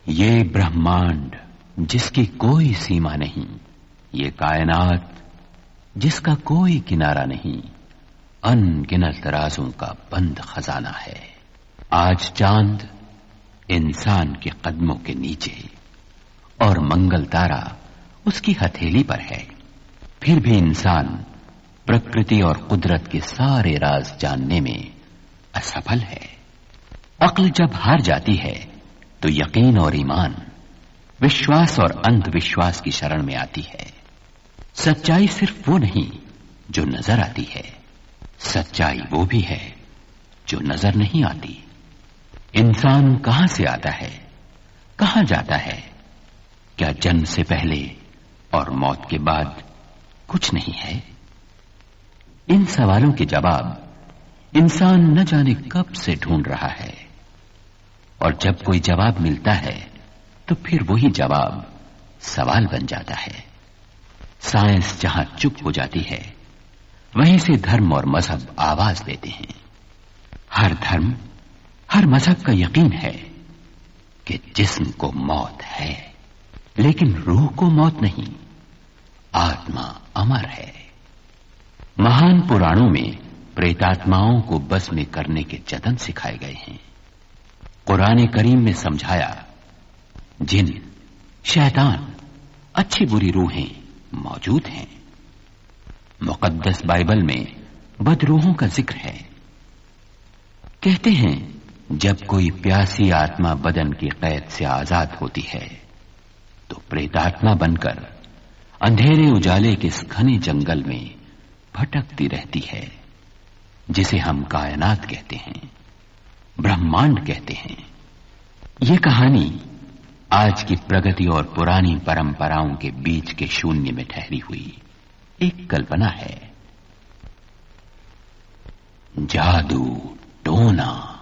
یہ برہمانڈ جس کی کوئی سیما نہیں، یہ کائنات جس کا کوئی کنارہ نہیں، ان گنت رازوں کا بند خزانہ ہے۔ آج چاند انسان کے قدموں کے نیچے اور منگل تارا اس کی ہتھیلی پر ہے، پھر بھی انسان پرکرتی اور قدرت کے سارے راز جاننے میں اسفل ہے۔ عقل جب ہار جاتی ہے تو یقین اور ایمان، وشواس اور اندھ وشواس کی شرن میں آتی ہے۔ سچائی صرف وہ نہیں جو نظر آتی ہے، سچائی وہ بھی ہے جو نظر نہیں آتی۔ انسان کہاں سے آتا ہے، کہاں جاتا ہے؟ کیا جنم سے پہلے اور موت کے بعد کچھ نہیں ہے؟ ان سوالوں کے جواب انسان نہ جانے کب سے ڈھونڈ رہا ہے، اور جب کوئی جواب ملتا ہے تو پھر وہی جواب سوال بن جاتا ہے۔ سائنس جہاں چپ ہو جاتی ہے وہیں سے دھرم اور مذہب آواز دیتے ہیں۔ ہر دھرم، ہر مذہب کا یقین ہے کہ جسم کو موت ہے، لیکن روح کو موت نہیں، آتما امر ہے۔ مہان پرانوں میں پریتاتماؤں کو بس میں کرنے کے جتن سکھائے گئے ہیں۔ قرآن کریم میں سمجھایا جن، شیطان، اچھی بری روحیں موجود ہیں۔ مقدس بائبل میں بدروحوں کا ذکر ہے۔ کہتے ہیں جب کوئی پیاسی آتما بدن کی قید سے آزاد ہوتی ہے تو پریتاتما بن کر اندھیرے اجالے کے اس گھنے جنگل میں بھٹکتی رہتی ہے، جسے ہم کائنات کہتے ہیں، برہمانڈ کہتے ہیں۔ یہ کہانی آج کی پرگتی اور پرانی پرمپراؤں کے بیچ کے شونیہ میں ٹھہری ہوئی ایک کلپنا ہے۔ جادو ٹونا